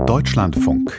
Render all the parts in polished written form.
Deutschlandfunk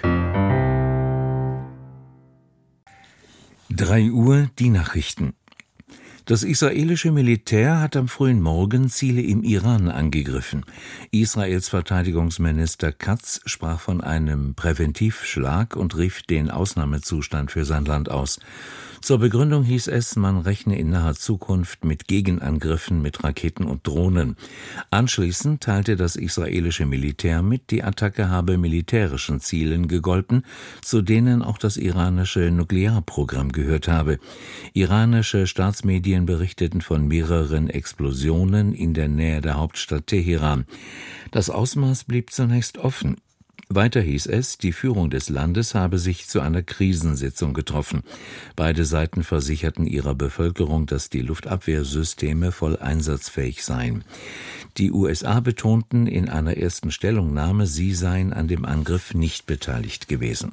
3 Uhr, die Nachrichten. Das israelische Militär hat am frühen Morgen Ziele im Iran angegriffen. Israels Verteidigungsminister Katz sprach von einem Präventivschlag und rief den Ausnahmezustand für sein Land aus. Zur Begründung hieß es, man rechne in naher Zukunft mit Gegenangriffen mit Raketen und Drohnen. Anschließend teilte das israelische Militär mit, die Attacke habe militärischen Zielen gegolten, zu denen auch das iranische Nuklearprogramm gehört habe. Iranische Staatsmedien berichteten von mehreren Explosionen in der Nähe der Hauptstadt Teheran. Das Ausmaß blieb zunächst offen. Weiter hieß es, die Führung des Landes habe sich zu einer Krisensitzung getroffen. Beide Seiten versicherten ihrer Bevölkerung, dass die Luftabwehrsysteme voll einsatzfähig seien. Die USA betonten in einer ersten Stellungnahme, sie seien an dem Angriff nicht beteiligt gewesen.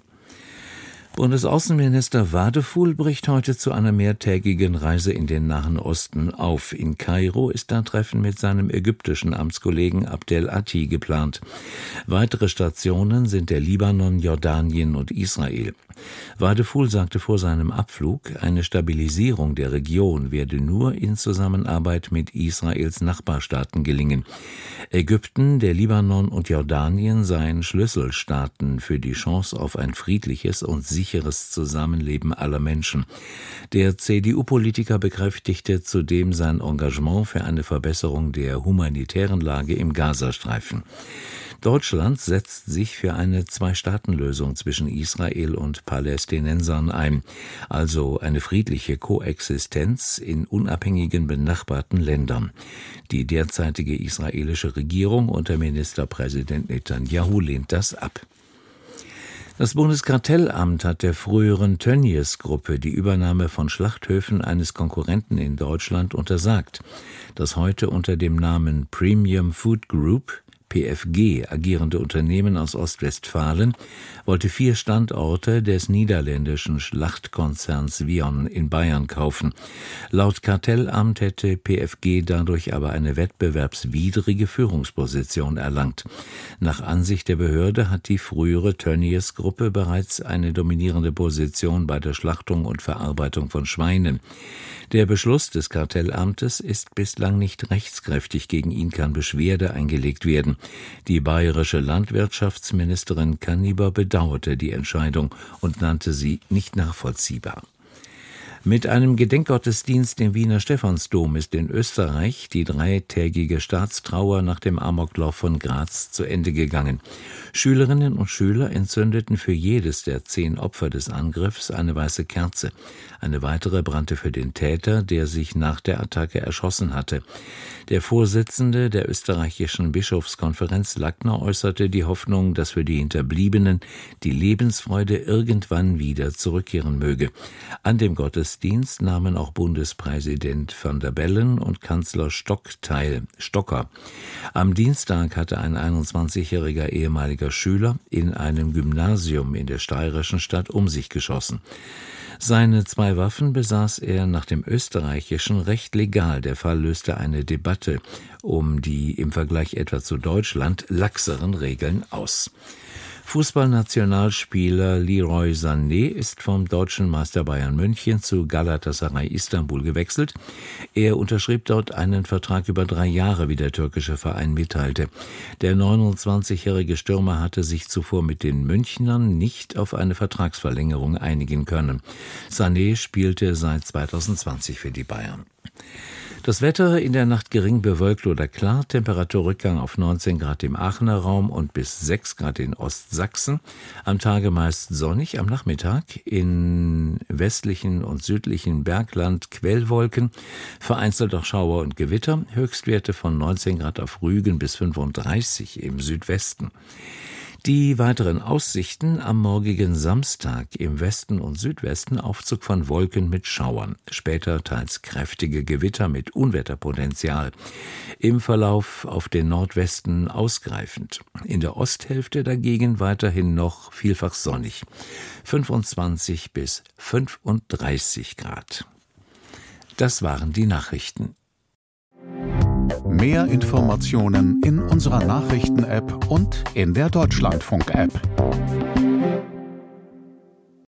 Bundesaußenminister Wadefuhl bricht heute zu einer mehrtägigen Reise in den Nahen Osten auf. In Kairo ist ein Treffen mit seinem ägyptischen Amtskollegen Abdel Atti geplant. Weitere Stationen sind der Libanon, Jordanien und Israel. Wadefuhl sagte vor seinem Abflug, eine Stabilisierung der Region werde nur in Zusammenarbeit mit Israels Nachbarstaaten gelingen. Ägypten, der Libanon und Jordanien seien Schlüsselstaaten für die Chance auf ein friedliches und sicheres Zusammenleben aller Menschen. Der CDU-Politiker bekräftigte zudem sein Engagement für eine Verbesserung der humanitären Lage im Gazastreifen. Deutschland setzt sich für eine Zwei-Staaten-Lösung zwischen Israel und Palästinensern ein, also eine friedliche Koexistenz in unabhängigen benachbarten Ländern. Die derzeitige israelische Regierung unter Ministerpräsident Netanyahu lehnt das ab. Das Bundeskartellamt hat der früheren Tönnies-Gruppe die Übernahme von Schlachthöfen eines Konkurrenten in Deutschland untersagt. Das heute unter dem Namen Premium Food Group PFG agierende Unternehmen aus Ostwestfalen wollte 4 Standorte des niederländischen Schlachtkonzerns Vion in Bayern kaufen. Laut Kartellamt hätte PFG dadurch aber eine wettbewerbswidrige Führungsposition erlangt. Nach Ansicht der Behörde hat die frühere Tönnies-Gruppe bereits eine dominierende Position bei der Schlachtung und Verarbeitung von Schweinen. Der Beschluss des Kartellamtes ist bislang nicht rechtskräftig, gegen ihn kann Beschwerde eingelegt werden. Die bayerische Landwirtschaftsministerin Kaniber bedauerte die Entscheidung und nannte sie nicht nachvollziehbar. Mit einem Gedenkgottesdienst im Wiener Stephansdom ist in Österreich die 3-tägige Staatstrauer nach dem Amoklauf von Graz zu Ende gegangen. Schülerinnen und Schüler entzündeten für jedes der 10 Opfer des Angriffs eine weiße Kerze. Eine weitere brannte für den Täter, der sich nach der Attacke erschossen hatte. Der Vorsitzende der österreichischen Bischofskonferenz Lackner äußerte die Hoffnung, dass für die Hinterbliebenen die Lebensfreude irgendwann wieder zurückkehren möge. An dem Gottesdienst nahmen auch Bundespräsident van der Bellen und Kanzler Stocker. Am Dienstag hatte ein 21-jähriger ehemaliger Schüler in einem Gymnasium in der steirischen Stadt um sich geschossen. Seine 2 Waffen besaß er nach dem österreichischen Recht legal. Der Fall löste eine Debatte um die im Vergleich etwa zu Deutschland laxeren Regeln aus. Fußballnationalspieler Leroy Sané ist vom deutschen Meister Bayern München zu Galatasaray Istanbul gewechselt. Er unterschrieb dort einen Vertrag über 3 Jahre, wie der türkische Verein mitteilte. Der 29-jährige Stürmer hatte sich zuvor mit den Münchnern nicht auf eine Vertragsverlängerung einigen können. Sané spielte seit 2020 für die Bayern. Das Wetter in der Nacht gering bewölkt oder klar, Temperaturrückgang auf 19 Grad im Aachener Raum und bis 6 Grad in Ostsachsen. Am Tage meist sonnig, am Nachmittag in westlichen und südlichen Bergland Quellwolken, vereinzelt auch Schauer und Gewitter, Höchstwerte von 19 Grad auf Rügen bis 35 im Südwesten. Die weiteren Aussichten: am morgigen Samstag im Westen und Südwesten Aufzug von Wolken mit Schauern, später teils kräftige Gewitter mit Unwetterpotenzial. Im Verlauf auf den Nordwesten ausgreifend. In der Osthälfte dagegen weiterhin noch vielfach sonnig. 25 bis 35 Grad. Das waren die Nachrichten. Mehr Informationen in unserer Nachrichten-App und in der Deutschlandfunk-App.